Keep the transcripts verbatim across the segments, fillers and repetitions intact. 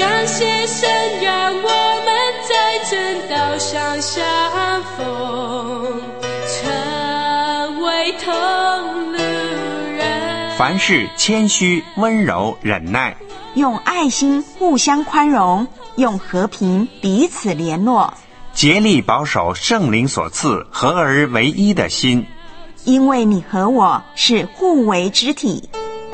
感谢神让我们在正道上相逢，成为同路人。 凡事谦虚温柔忍耐， 用爱心互相宽容，用和平彼此联络， 竭力保守圣灵所赐合而为一的心， 因为你和我是互为肢体。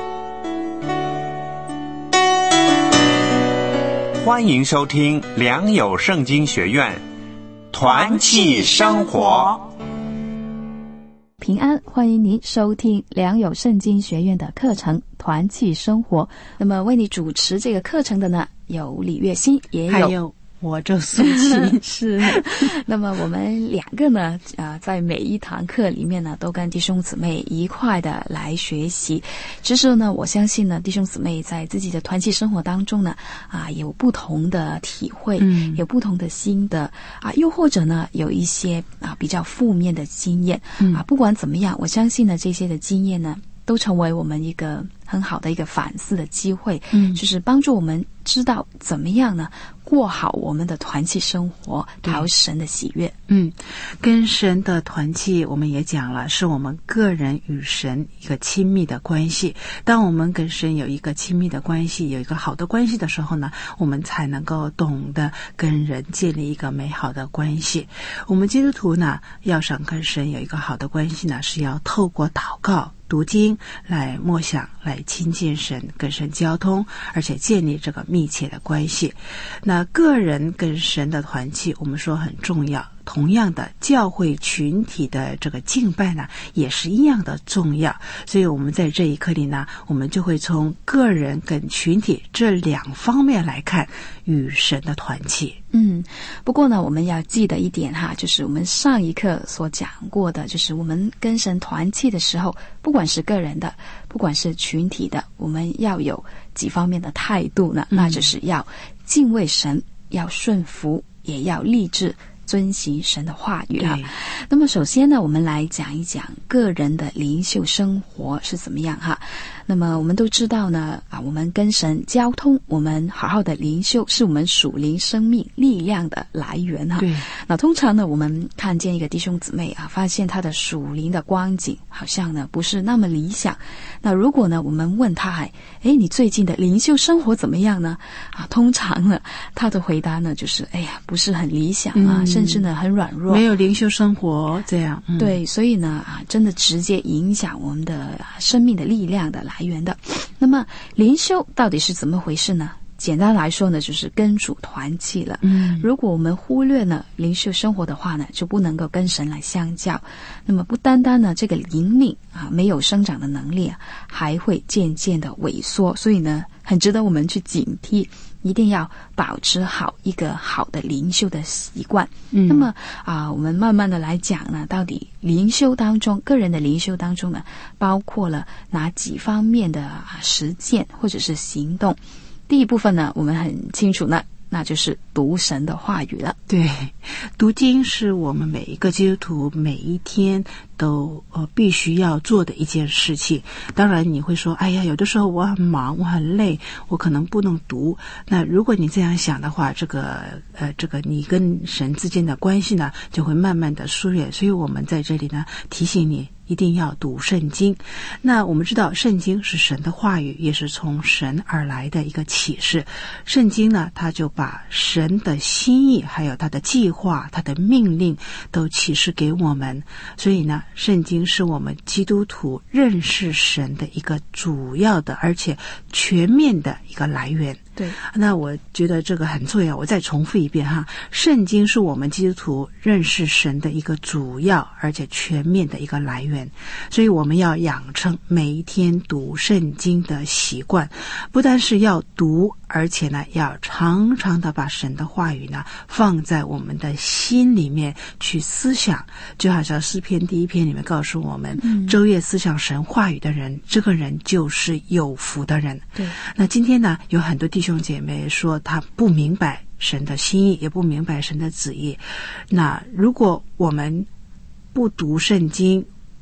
欢迎收听良友圣经学院团契生活。 平安，欢迎您收听良友圣经学院的课程团契生活。那么为你主持这个课程的呢，有李月欣，也有还有我这苏琪是。那么我们两个呢，呃，在每一堂课里面呢，都跟弟兄姊妹一块的来学习。只是呢，我相信呢，弟兄姊妹在自己的团契生活当中呢，啊，有不同的体会，嗯，有不同的心得啊，又或者呢，有一些啊比较负面的经验，嗯、啊，不管怎么样，我相信呢，这些的经验呢，都成为我们一个很好的一个反思的机会，嗯，就是帮助我们知道怎么样呢过好我们的团契生活，讨神的喜悦。 嗯，跟神的团契我们也讲了，是我们个人与神一个亲密的关系。当我们跟神有一个亲密的关系，有一个好的关系的时候呢，我们才能够懂得跟人建立一个美好的关系。我们基督徒呢，要想跟神有一个好的关系呢，是要透过祷告读经来默想，来亲近神，跟神交通，而且建立这个密切的关系。那个人跟神的团契我们说很重要，同样的教会群体的这个敬拜呢也是一样的重要。所以我们在这一课里呢，我们就会从个人跟群体这两方面来看与神的团契。 嗯，不过呢，我们要记得一点哈，就是我们上一课所讲过的，就是我们跟神团契的时候，不管是个人的，不管是群体的，我们要有几方面的态度呢，嗯、那就是要敬畏神，要顺服，也要立志遵行神的话语哈。那么首先呢，我们来讲一讲个人的灵修生活是怎么样哈。那么我们都知道呢，啊，我们跟神交通，我们好好的灵修，是我们属灵生命力量的来源哈。对。那通常呢，我们看见一个弟兄姊妹啊，发现他的属灵的光景好像呢不是那么理想。那如果呢，我们问他，哎，你最近的灵修生活怎么样呢？啊，通常呢，他的回答呢就是，哎呀，不是很理想啊，嗯、甚至呢很软弱， 没有灵修生活这样。嗯、 对，所以呢，啊，真的直接影响我们的生命的力量的来源的。那么灵修到底是怎么回事呢？简单来说呢，就是跟主团契了。嗯，如果我们忽略呢灵修生活的话呢，就不能够跟神来相交。那么不单单呢这个灵命啊没有生长的能力啊，还会渐渐的萎缩。所以呢，很值得我们去警惕，一定要保持好一个好的灵修的习惯。嗯，那么啊，我们慢慢的来讲呢，到底灵修当中，个人的灵修当中呢，包括了哪几方面的啊实践或者是行动？第一部分呢，我们很清楚呢，那就是读神的话语了。 对，读经是我们每一个基督徒每一天都呃必须要做的一件事情。当然你会说，哎呀，有的时候我很忙，我很累，我可能不能读。那如果你这样想的话，这个呃这个你跟神之间的关系呢，就会慢慢的疏远。所以我们在这里呢，提醒你一定要读圣经。那我们知道圣经是神的话语，也是从神而来的一个启示。圣经呢，它就把神的心意还有他的计划，他的命令都启示给我们。所以呢，圣经是我们基督徒认识神的一个主要的而且全面的一个来源。 对， 那我觉得这个很重要，我再重复一遍哈，圣经是我们基督徒认识神的一个主要而且全面的一个来源。所以我们要养成每一天读圣经的习惯，不但是要读，而且呢要常常的把神的话语呢放在我们的心里面去思想。就好像诗篇第一篇里面告诉我们，嗯、昼夜思想神话语的人，这个人就是有福的人。对，那今天呢，有很多弟兄姐妹说他不明白神的心意，也不明白神的旨意。那如果我们不读圣经，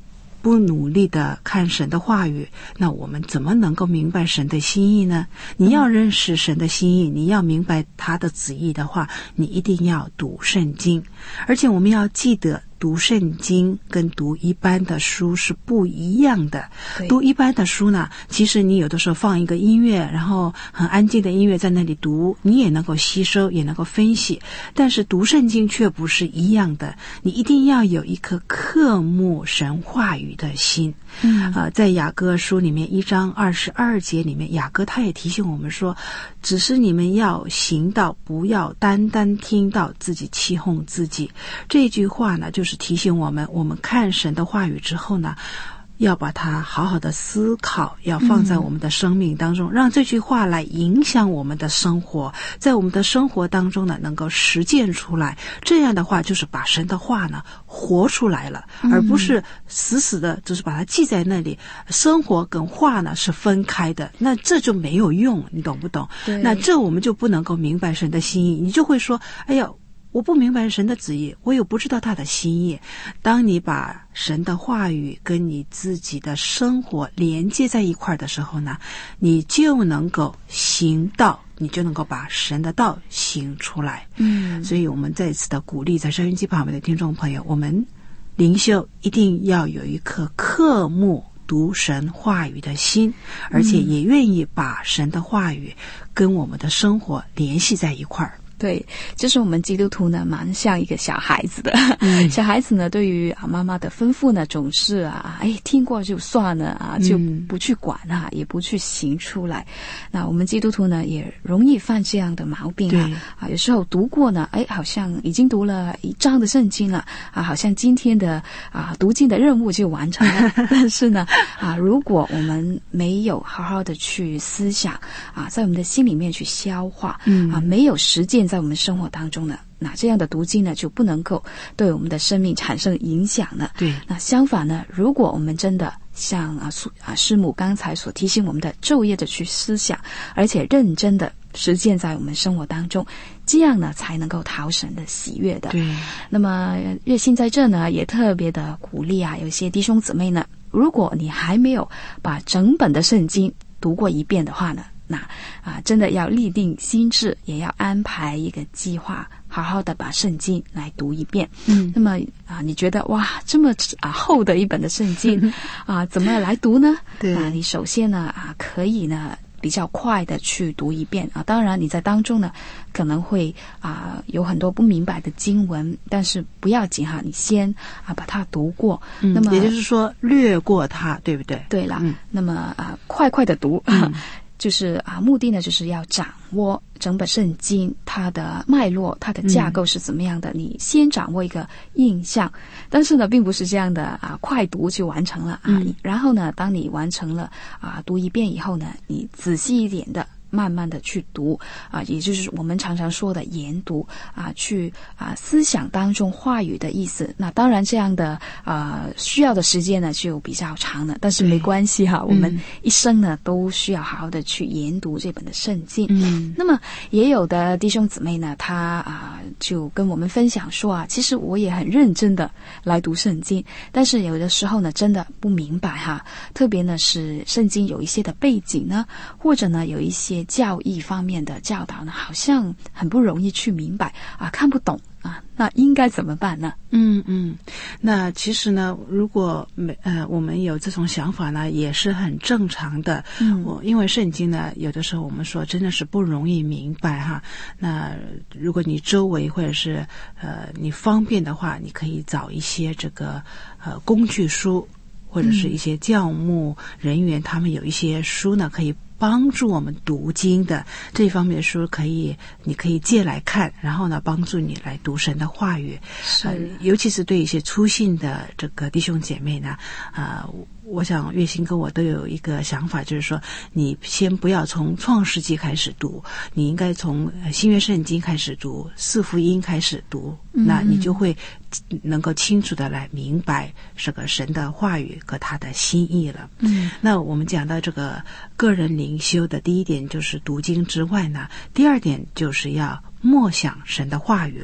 不努力的看神的话语，那我们怎么能够明白神的心意呢？你要认识神的心意，你要明白他的旨意的话，你一定要读圣经。而且我们要记得，读圣经跟读一般的书是不一样的。读一般的书呢，其实你有的时候放一个音乐，然后很安静的音乐在那里读，你也能够吸收，也能够分析。但是读圣经却不是一样的，你一定要有一颗渴慕神话语的心。嗯，呃，在雅歌书里面一章二十二节里面，雅歌他也提醒我们说，只是你们要行道，不要单单听到自己欺哄自己。这句话呢，就是提醒我们，我们看神的话语之后呢，要把它好好的思考，要放在我们的生命当中，嗯、让这句话来影响我们的生活，在我们的生活当中呢，能够实践出来。这样的话，就是把神的话呢活出来了，嗯、而不是死死的，就是把它记在那里。生活跟话呢是分开的，那这就没有用，你懂不懂？那这我们就不能够明白神的心意，你就会说，哎呀，我不明白神的旨意，我又不知道他的心意。当你把神的话语跟你自己的生活连接在一块的时候呢，你就能够行道，你就能够把神的道行出来。嗯，所以我们再次的鼓励在收音机旁边的听众朋友，我们灵修一定要有一颗渴慕读神话语的心，而且也愿意把神的话语跟我们的生活联系在一块儿。 对，就是我们基督徒呢，蛮像一个小孩子的。嗯、小孩子呢，对于啊妈妈的吩咐呢，总是啊，哎，听过就算了啊，就不去管啊，嗯、也不去行出来。那我们基督徒呢，也容易犯这样的毛病啊。啊，有时候读过呢，哎，好像已经读了一章的圣经了啊，好像今天的啊读经的任务就完成了。但是呢，啊，如果我们没有好好的去思想啊，在我们的心里面去消化，嗯、啊，没有实践在我们生活当中呢，那这样的读经呢，就不能够对我们的生命产生影响了。对，那相反呢，如果我们真的像啊啊师母刚才所提醒我们的，昼夜的去思想，而且认真的实践在我们生活当中，这样呢才能够讨神的喜悦的。对，那么热心在这呢，也特别的鼓励啊，有一些弟兄姊妹呢，如果你还没有把整本的圣经读过一遍的话呢，那啊，真的要立定心志，也要安排一个计划，好好的把圣经来读一遍。嗯，那么啊，你觉得哇，这么啊厚的一本的圣经啊，怎么来读呢？对啊，你首先呢啊，可以呢比较快的去读一遍啊。当然，你在当中呢可能会啊有很多不明白的经文，但是不要紧哈，你先啊把它读过。嗯、那么也就是说略过它，对不对？ 对了，嗯、那么啊快快的读。嗯就是啊，目的呢，就是要掌握整本圣经它的脉络，它的架构是怎么样的。嗯、你先掌握一个印象，但是呢，并不是这样的啊，快读就完成了啊。嗯、然后呢，当你完成了啊读一遍以后呢，你仔细一点的慢慢的去读啊，也就是我们常常说的研读啊，去啊思想当中话语的意思。那当然这样的啊需要的时间呢就比较长了，但是没关系哈，我们一生呢都需要好好的去研读这本的圣经。嗯，那么也有的弟兄姊妹呢，他啊就跟我们分享说啊，其实我也很认真的来读圣经，但是有的时候呢真的不明白哈，特别呢是圣经有一些的背景呢，或者呢有一些教义方面的教导呢，好像很不容易去明白啊，看不懂啊，那应该怎么办呢？ 嗯嗯，那其实呢，如果没呃我们有这种想法呢，也是很正常的。嗯，我因为圣经呢，有的时候我们说真的是不容易明白哈。那如果你周围或者是呃你方便的话，你可以找一些这个呃工具书，或者是一些教牧人员，他们有一些书呢可以帮助我们读经的，这方面的书可以你可以借来看，然后呢帮助你来读神的话语。是、呃、尤其是对一些初信的这个弟兄姐妹呢，啊、呃我想月薪跟我都有一个想法，就是说你先不要从创世纪开始读，你应该从新约圣经开始读，四福音开始读，嗯、那你就会能够清楚的来明白这个神的话语和他的心意了。嗯，那我们讲到这个个人灵修的第一点就是读经之外呢，第二点就是要默想神的话语了。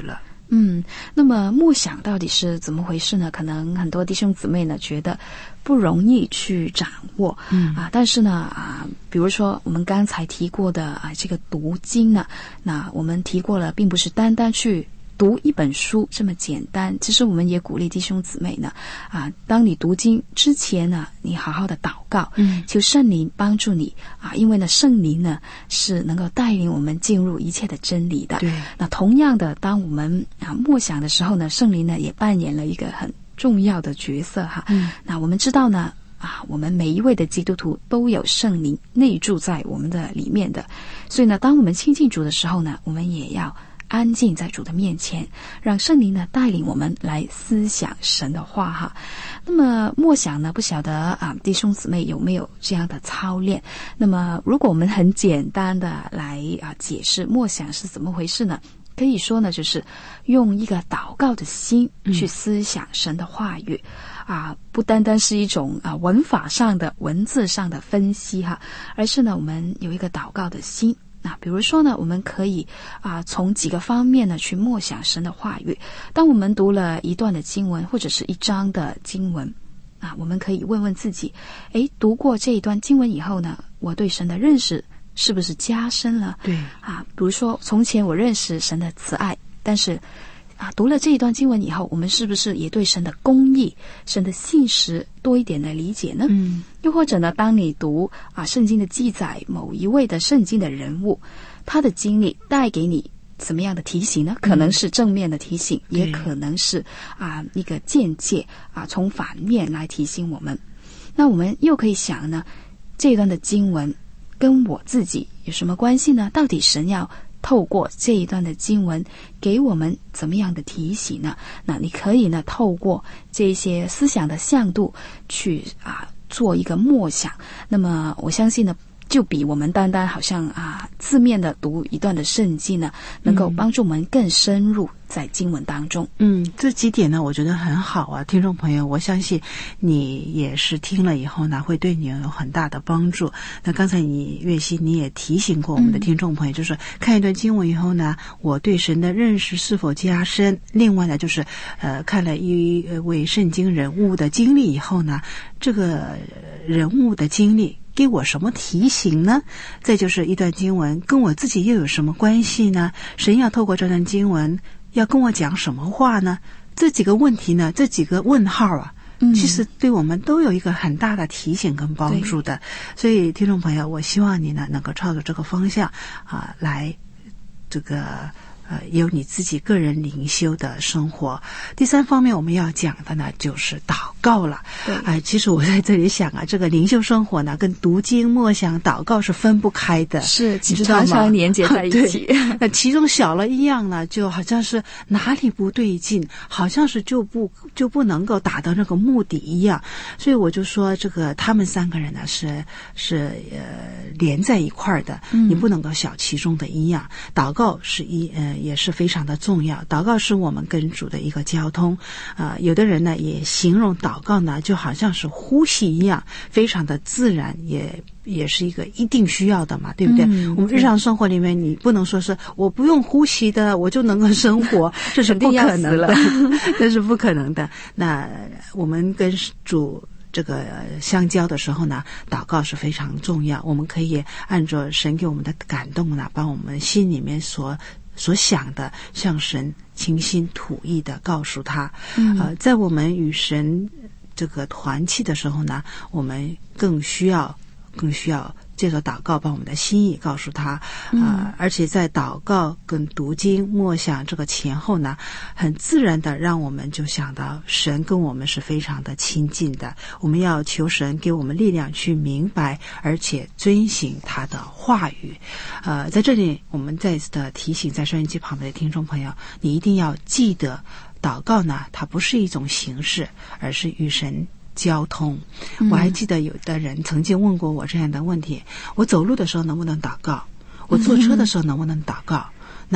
嗯，那么默想到底是怎么回事呢？可能很多弟兄姊妹呢觉得不容易去掌握，嗯啊，但是呢啊，比如说我们刚才提过的啊，这个读经呢，那我们提过了，并不是单单去读一本书这么简单。其实我们也鼓励弟兄姊妹呢，啊，当你读经之前呢，你好好的祷告，嗯，求圣灵帮助你啊，因为呢，圣灵呢是能够带领我们进入一切的真理的。对，那同样的，当我们啊默想的时候呢，圣灵呢也扮演了一个很重要的角色哈。嗯，那我们知道呢，啊，我们每一位的基督徒都有圣灵内住在我们的里面的，所以呢，当我们亲近主的时候呢，我们也要安静在主的面前，让圣灵呢带领我们来思想神的话哈。那么默想呢，不晓得啊弟兄姊妹有没有这样的操练？那么如果我们很简单的来啊解释默想是怎么回事呢？可以说呢，就是用一个祷告的心去思想神的话语，嗯、啊，不单单是一种啊文法上的文字上的分析哈，而是呢我们有一个祷告的心。那比如说呢，我们可以啊从几个方面呢去默想神的话语。当我们读了一段的经文或者是一章的经文啊，我们可以问问自己，诶，读过这一段经文以后呢，我对神的认识是不是加深了？对啊，比如说从前我认识神的慈爱，但是啊，读了这一段经文以后，我们是不是也对神的公义、神的信实多一点的理解呢？嗯，又或者呢，当你读啊圣经的记载，某一位的圣经的人物，他的经历带给你怎么样的提醒呢？可能是正面的提醒，嗯、也可能是啊一个见解啊，从反面来提醒我们。那我们又可以想呢，这一段的经文跟我自己有什么关系呢？到底神要透过这一段的经文给我们怎么样的提醒呢？那你可以呢透过这些思想的向度去啊做一个默想。那么我相信呢，就比我们单单好像啊字面的读一段的圣经呢，能够帮助我们更深入在经文当中。 嗯，这几点呢，我觉得很好啊，听众朋友，我相信你也是听了以后呢，会对你有很大的帮助。那刚才你月希你也提醒过我们的听众朋友，嗯、就是看一段经文以后呢，我对神的认识是否加深？另外呢，就是呃看了一位圣经人物的经历以后呢，这个人物的经历给我什么提醒呢？再就是一段经文跟我自己又有什么关系呢？神要透过这段经文要跟我讲什么话呢？这几个问题呢，这几个问号啊，嗯、其实对我们都有一个很大的提醒跟帮助的。所以听众朋友，我希望你呢能够朝着这个方向啊来这个呃，有你自己个人灵修的生活。第三方面我们要讲的呢，就是祷告了。对，哎、呃，其实我在这里想啊，这个灵修生活呢，跟读经、默想、祷告是分不开的， 是常常连接在一起。 那其中小了一样呢，就好像是哪里不对劲，好像是就不就不能够达到那个目的一样。所以我就说，这个他们三个人呢是是呃连在一块儿的，嗯、你不能够小其中的一样。祷告是一呃。也是非常的重要，祷告是我们跟主的一个交通啊、呃。有的人呢也形容祷告呢就好像是呼吸一样，非常的自然，也也是一个一定需要的嘛，对不对？嗯、我们日常生活里面，你不能说是我不用呼吸的我就能够生活，这是不可能的，这是不可能的。那我们跟主这个相交的时候呢，祷告是非常重要。我们可以按照神给我们的感动呢，把我们心里面所所想的向神倾心吐意的告诉他。嗯、呃，在我们与神这个团契的时候呢，我们更需要更需要借着祷告把我们的心意告诉他啊、呃嗯！而且在祷告跟读经默想这个前后呢，很自然的让我们就想到神跟我们是非常的亲近的。我们要求神给我们力量去明白而且遵行他的话语。呃，在这里我们再一次的提醒在收音机旁边的听众朋友，你一定要记得，祷告呢，它不是一种形式，而是与神交通。我还记得有的人曾经问过我这样的问题：我走路的时候能不能祷告？我坐车的时候能不能祷告？那我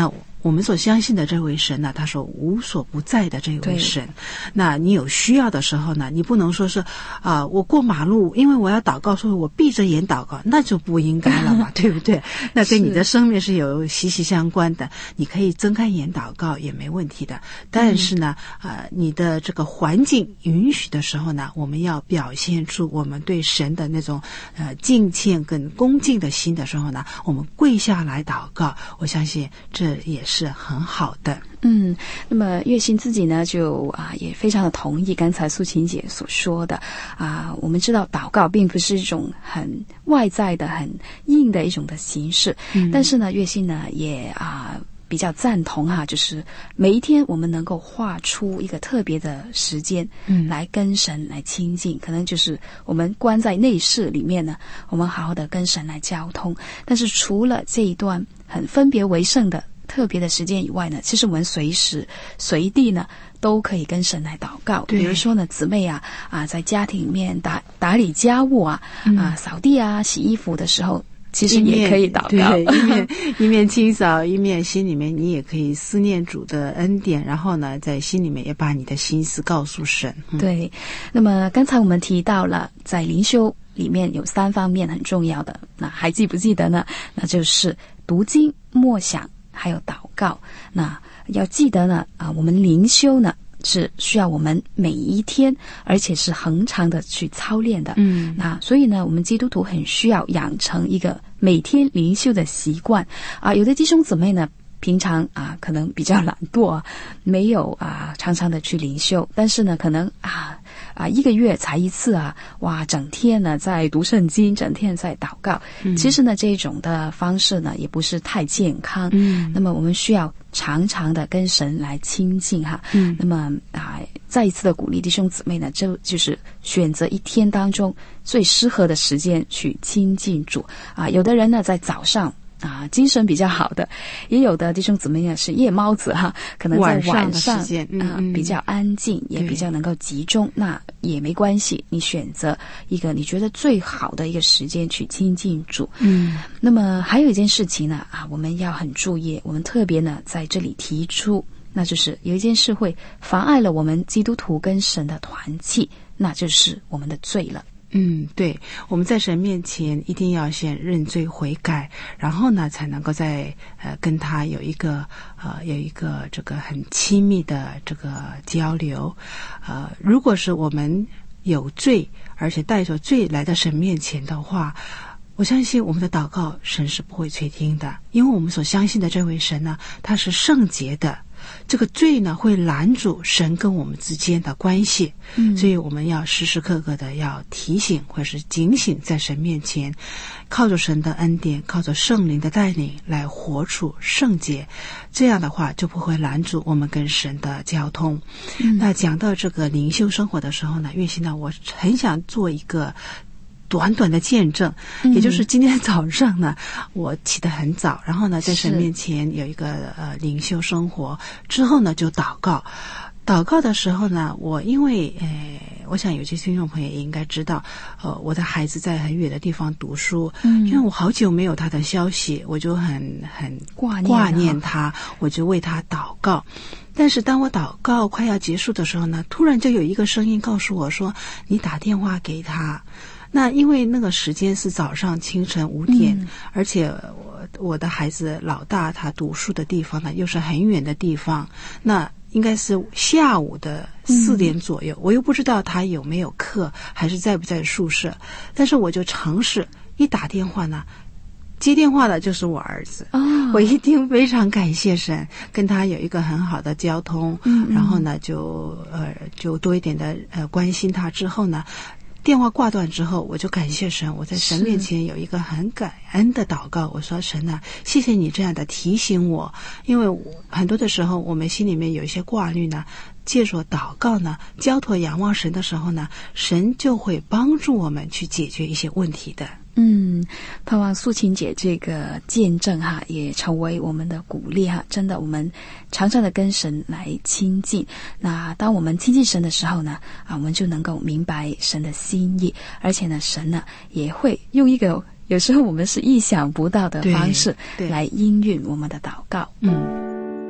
我们所相信的这位神呢，他说无所不在的这位神。那你有需要的时候呢，你不能说是啊、呃，我过马路，因为我要祷告，所以我闭着眼祷告，那就不应该了嘛，对不对？那跟你的生命是有息息相关的。你可以睁开眼祷告也没问题的，但是呢，嗯、呃，你的这个环境允许的时候呢，我们要表现出我们对神的那种呃敬虔跟恭敬的心的时候呢，我们跪下来祷告，我相信这也是很好的。 嗯，那么月心自己呢，就啊也非常的同意刚才素琴姐所说的啊。我们知道祷告并不是一种很外在的、很硬的一种的形式，嗯、但是呢，月心呢也啊比较赞同哈、啊，就是每一天我们能够画出一个特别的时间，嗯，来跟神来亲近，可能就是我们关在内室里面呢，我们好好的跟神来交通。但是除了这一段很分别为圣的特别的时间以外呢，其实我们随时随地呢都可以跟神来祷告。比如说呢，姊妹啊啊，在家庭里面打打理家务啊、嗯、啊扫地啊洗衣服的时候，其实也可以祷告， 对，一面一面清扫，一面心里面你也可以思念主的恩典，然后呢，在心里面也把你的心思告诉神。嗯、对， 那么刚才我们提到了，在灵修里面有三方面很重要的，那还记不记得呢？那就是读经、默想，还有祷告。那要记得呢，啊，我们灵修呢是需要我们每一天，而且是恒常的去操练的。嗯，那所以呢，我们基督徒很需要养成一个每天灵修的习惯啊。有的弟兄姊妹呢，平常啊可能比较懒惰、啊，没有啊常常的去灵修，但是呢，可能啊啊一个月才一次啊，哇，整天呢在读圣经，整天在祷告。嗯、其实呢，这种的方式呢，也不是太健康。嗯，那么我们需要常常的跟神来亲近哈。嗯，那么啊，再一次的鼓励弟兄姊妹呢，就就是选择一天当中最适合的时间去亲近主啊。有的人呢，在早上啊，精神比较好的，也有的弟兄姊妹呢是夜猫子哈，可能在晚上晚上的时间、嗯啊比较安静，也比较能够集中，那也没关系，你选择一个你觉得最好的一个时间去亲近主。嗯，那么还有一件事情呢啊，我们要很注意，我们特别呢在这里提出，那就是有一件事会妨碍了我们基督徒跟神的团契，那就是我们的罪了。 嗯，对，我们在神面前一定要先认罪悔改，然后呢，才能够在呃跟他有一个呃有一个这个很亲密的这个交流。呃，如果是我们有罪，而且带着罪来到神面前的话，我相信我们的祷告神是不会垂听的，因为我们所相信的这位神呢，他是圣洁的。这个罪呢会拦阻神跟我们之间的关系，嗯，所以我们要时时刻刻的要提醒或是警醒，在神面前靠着神的恩典，靠着圣灵的带领来活出圣洁，这样的话就不会拦阻我们跟神的交通。嗯、那讲到这个灵修生活的时候呢，月心呢，我很想做一个短短的见证，也就是今天早上呢，我起得很早，然后呢，在神面前有一个呃灵修生活，之后呢就祷告。祷告的时候呢，我因为呃，我想有些听众朋友也应该知道，呃，我的孩子在很远的地方读书，嗯，因为我好久没有他的消息，我就很很挂念挂念他，我就为他祷告。但是当我祷告快要结束的时候呢，突然就有一个声音告诉我说：“你打电话给他。”那因为那个时间是早上清晨五点，嗯、而且我我的孩子老大他读书的地方呢又是很远的地方，那应该是下午的四点左右，嗯、我又不知道他有没有课，还是在不在宿舍，但是我就尝试一打电话呢，接电话的就是我儿子，哦、我一定非常感谢神，跟他有一个很好的交通，嗯、然后呢就呃就多一点的呃关心他，之后呢。电话挂断之后，我就感谢神，我在神面前有一个很感恩的祷告。我说：“神啊，谢谢你这样的提醒我，因为我很多的时候我们心里面有一些挂虑呢，借着祷告呢，交托仰望神的时候呢，神就会帮助我们去解决一些问题的。” 嗯，盼望素琴姐这个见证哈，也成为我们的鼓励哈。真的，我们常常的跟神来亲近。那当我们亲近神的时候呢，啊，我们就能够明白神的心意，而且呢，神呢也会用一个有时候我们是意想不到的方式来应允我们的祷告。嗯。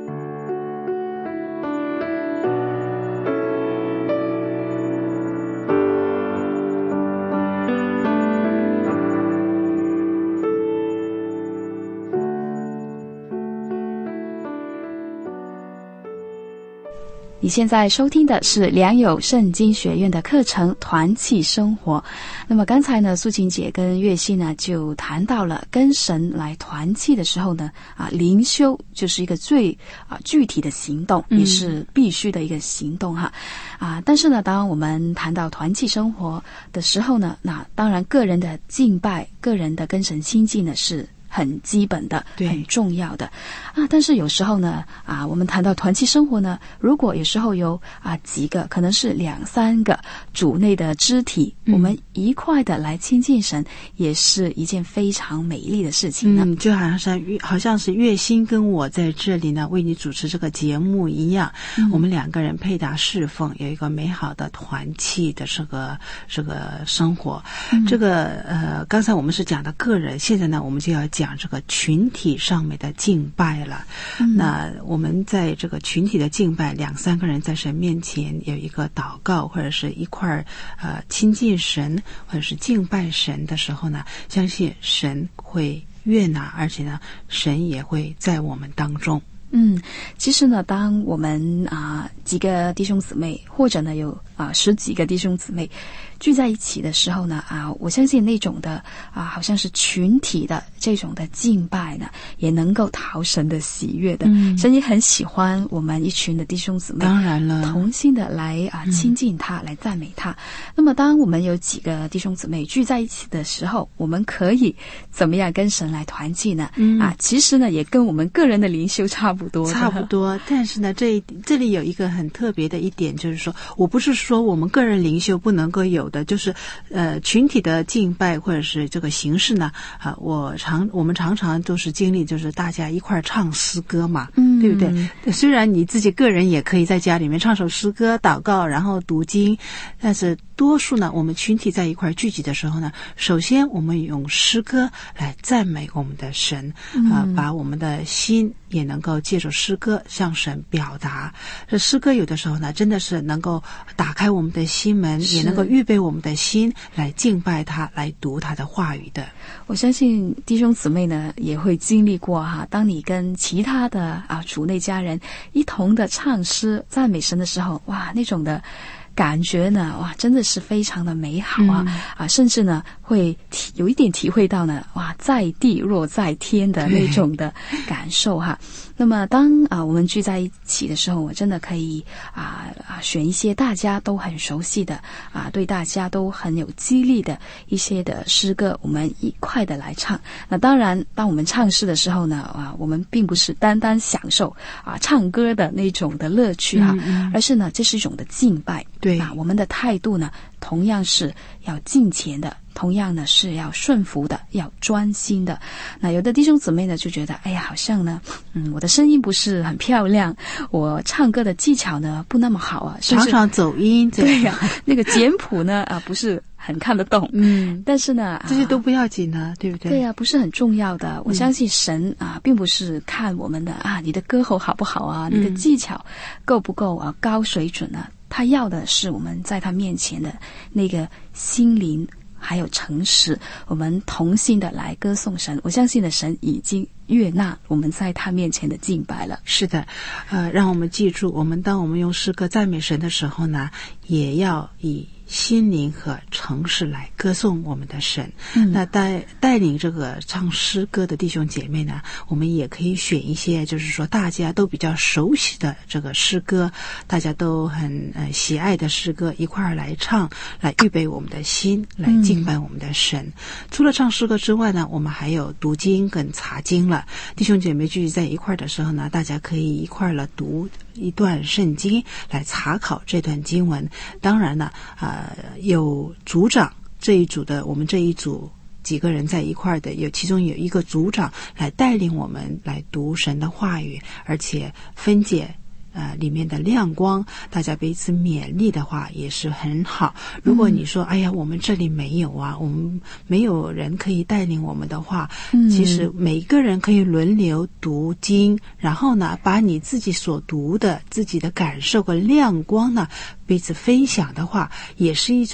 你现在收听的是良友圣经学院的课程团契生活。那么刚才呢，素琴姐跟月熙呢就谈到了跟神来团契的时候呢，啊，灵修就是一个最啊具体的行动，也是必须的一个行动哈。啊，但是呢，当我们谈到团契生活的时候呢，那当然个人的敬拜、个人的跟神亲近呢是很基本的，很重要的啊。但是有时候呢，啊，我们谈到团契生活呢，如果有时候有啊几个，可能是两三个主内的肢体，嗯、我们一块的来亲近神，也是一件非常美丽的事情呢。 嗯，就好像是好像是月薪跟我在这里呢为你主持这个节目一样，嗯、我们两个人配搭侍奉，有一个美好的团契的这个这个生活。嗯、这个呃，刚才我们是讲的个人，现在呢，我们就要讲这个群体上面的敬拜了。嗯、那我们在这个群体的敬拜，两三个人在神面前有一个祷告，或者是一块儿呃亲近神，或者是敬拜神的时候呢，相信神会悦纳，而且呢，神也会在我们当中。 嗯，其实呢，当我们啊、呃、几个弟兄姊妹，或者呢有啊、呃、十几个弟兄姊妹聚在一起的时候呢，啊，我相信那种的啊，好像是群体的这种的敬拜呢，也能够讨神的喜悦的。嗯，神也很喜欢我们一群的弟兄姊妹， 当然了， 同心的来啊亲近他，嗯、来赞美他。那么，当我们有几个弟兄姊妹聚在一起的时候，我们可以怎么样跟神来团契呢？嗯啊，其实呢，也跟我们个人的灵修差不多， 差不多。但是呢，这这里有一个很特别的一点，就是说我不是说我们个人灵修不能够有的，就是呃群体的敬拜或者是这个形式呢，啊，我常我们常常都是经历，就是大家一块儿唱诗歌嘛，嗯，对不对？虽然你自己个人也可以在家里面唱首诗歌、祷告，然后读经，但是多数呢，我们群体在一块儿聚集的时候呢，首先我们用诗歌来赞美我们的神，啊、呃，把我们的心也能够借着诗歌向神表达。这诗歌有的时候呢，真的是能够打开我们的心门，也能够预备我们的心来敬拜他，来读他的话语的。 我相信弟兄姊妹呢也会经历过哈，当你跟其他的啊主内家人一同的唱诗赞美神的时候，哇，那种的感觉呢，哇，真的是非常的美好啊、嗯、啊，甚至呢会体有一点体会到呢，哇，在地若在天的那种的感受哈。那么当啊我们聚在一起的时候，我真的可以啊啊选一些大家都很熟悉的啊，对大家都很有激励的一些的诗歌，我们一块的来唱。那当然，当我们唱诗的时候呢，啊，我们并不是单单享受啊唱歌的那种的乐趣哈，嗯嗯而是呢，这是一种的敬拜。 对啊，我们的态度呢，同样是要敬虔的。同样呢是要顺服的，要专心的。那有的弟兄姊妹呢就觉得，哎呀，好像呢，嗯，我的声音不是很漂亮，我唱歌的技巧呢不那么好啊， 常常走音。 对呀、啊，那个简谱呢啊不是很看得懂。嗯，但是呢， 这些都不要紧呢，对不对？ 对呀、啊，不是很重要的。我相信神啊，并不是看我们的啊，你的歌喉好不好啊，你的技巧够不够啊，高水准啊。他要的是我们在他面前的那个心灵。还有诚实，我们同心的来歌颂神。我相信的神已经悦纳我们在他面前的敬拜了。 是的，呃，让我们记住，我们当我们用诗歌赞美神的时候呢，也要以心灵和诚实来歌颂我们的神。嗯、那带带领这个唱诗歌的弟兄姐妹呢，我们也可以选一些就是说大家都比较熟悉的这个诗歌，大家都很呃喜爱的诗歌，一块儿来唱，来预备我们的心，来敬拜我们的神。嗯、除了唱诗歌之外呢，我们还有读经跟查经了。弟兄姐妹聚集在一块儿的时候呢，大家可以一块儿来读一段圣经，来查考这段经文。当然呢，呃，有组长这一组的，我们这一组几个人在一块儿的，有其中有一个组长来带领我们来读神的话语，而且分解呃里面的亮光，大家彼此勉励的话也是很好。如果你说、嗯、哎呀我们这里没有啊，我们没有人可以带领我们的话、嗯、其实每个人可以轮流读经，然后呢把你自己所读的自己的感受和亮光呢彼此分享的话，也是一种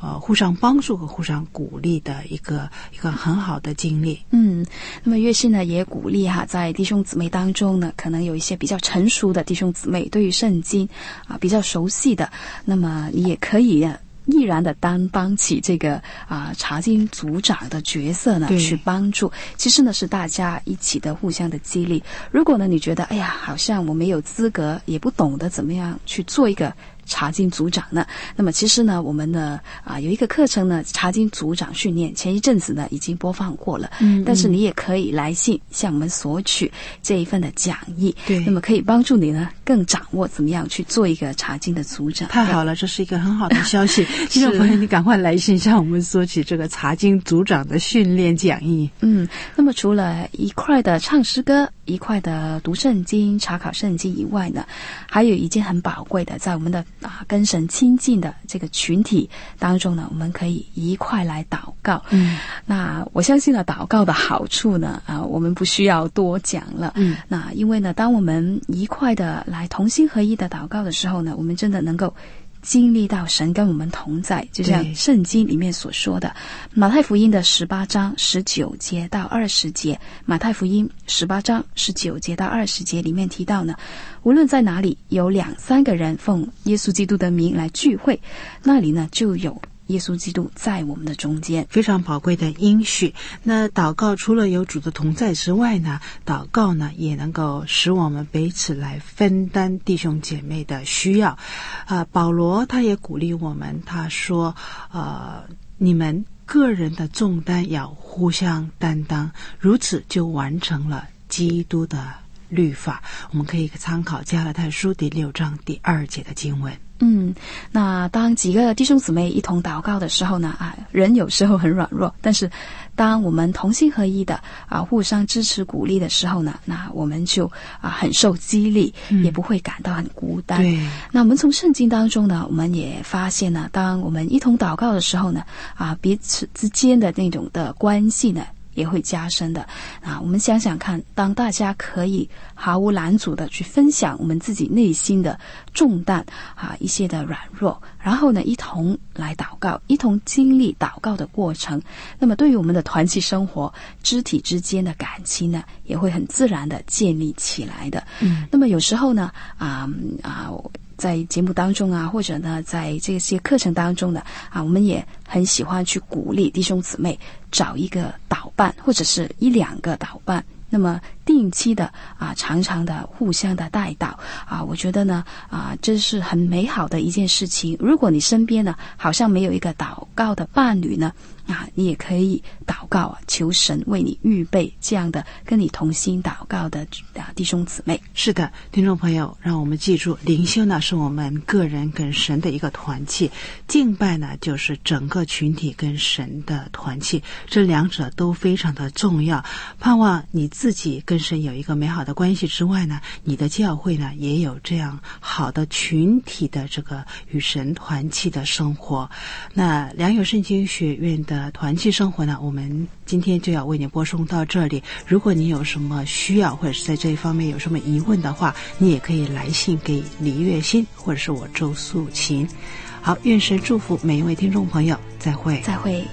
呃互相帮助和互相鼓励的一个一个很好的经历。 嗯，那么岳信呢也鼓励哈，在弟兄姊妹当中呢，可能有一些比较成熟的弟兄姊妹，对于圣经啊比较熟悉的，那么你也可以毅然的担当起这个啊查经组长的角色呢，去帮助。其实呢是大家一起的互相的激励。如果呢你觉得哎呀好像我没有资格，也不懂得怎么样去做一个查经组长呢，那么其实呢我们呢啊有一个课程呢，查经组长训练，前一阵子呢已经播放过了，嗯，但是你也可以来信向我们索取这一份的讲义，对，那么可以帮助你呢更掌握怎么样去做一个查经的组长。 太好了，这是一个很好的消息。听众朋友，你赶快来信向我们索取这个查经组长的训练讲义。 嗯，那么除了一块的唱诗歌，一块的读圣经、查考圣经以外呢，还有一件很宝贵的，在我们的啊跟神亲近的这个群体当中呢，我们可以一块来祷告。嗯，那我相信呢，祷告的好处呢，啊，我们不需要多讲了。嗯，那因为呢，当我们一块的来同心合一的祷告的时候呢，我们真的能够经历到神跟我们同在，就像圣经里面所说的，马太福音的十八章十九节到二十节，马太福音十八章十九节到二十节里面提到呢，无论在哪里有两三个人奉耶稣基督的名来聚会，那里呢就有耶稣基督在我们的中间。 非常宝贵的应许。那祷告除了有主的同在之外呢，祷告呢也能够使我们彼此来分担弟兄姐妹的需要。呃，保罗他也鼓励我们，他说呃，你们个人的重担要互相担当，如此就完成了基督的律法。我们可以参考加拉太书第六章第二节的经文。 嗯，那当几个弟兄姊妹一同祷告的时候呢，啊，人有时候很软弱，但是当我们同心合一的啊，互相支持鼓励的时候呢，那我们就啊很受激励，嗯，也不会感到很孤单。对。那我们从圣经当中呢，我们也发现呢，当我们一同祷告的时候呢，啊，彼此之间的那种的关系呢，也会加深的啊！我们想想看，当大家可以毫无拦阻的去分享我们自己内心的重担啊，一些的软弱，然后呢，一同来祷告，一同经历祷告的过程，那么对于我们的团契生活，肢体之间的感情呢，也会很自然的建立起来的。嗯，那么有时候呢，啊啊。在节目当中啊，或者呢，在这些课程当中呢，啊，我们也很喜欢去鼓励弟兄姊妹找一个导伴，或者是一两个导伴，那么定期的啊，常常的互相的带导啊，我觉得呢啊，这是很美好的一件事情。如果你身边呢好像没有一个祷告的伴侣呢，啊，你也可以祷告啊，求神为你预备这样的跟你同心祷告的啊弟兄姊妹。 是的，听众朋友，让我们记住，灵修呢是我们个人跟神的一个团契，敬拜呢就是整个群体跟神的团契，这两者都非常的重要。盼望你自己跟神有一个美好的关系之外呢，你的教会呢也有这样好的群体的这个与神团契的生活。那良友圣经学院的团契生活呢，我们今天就要为你播送到这里。如果你有什么需要，或者是在这一方面有什么疑问的话，你也可以来信给李月欣或者是我周素琴。好，愿神祝福每一位听众朋友，再会再会。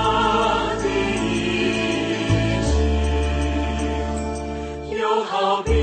好比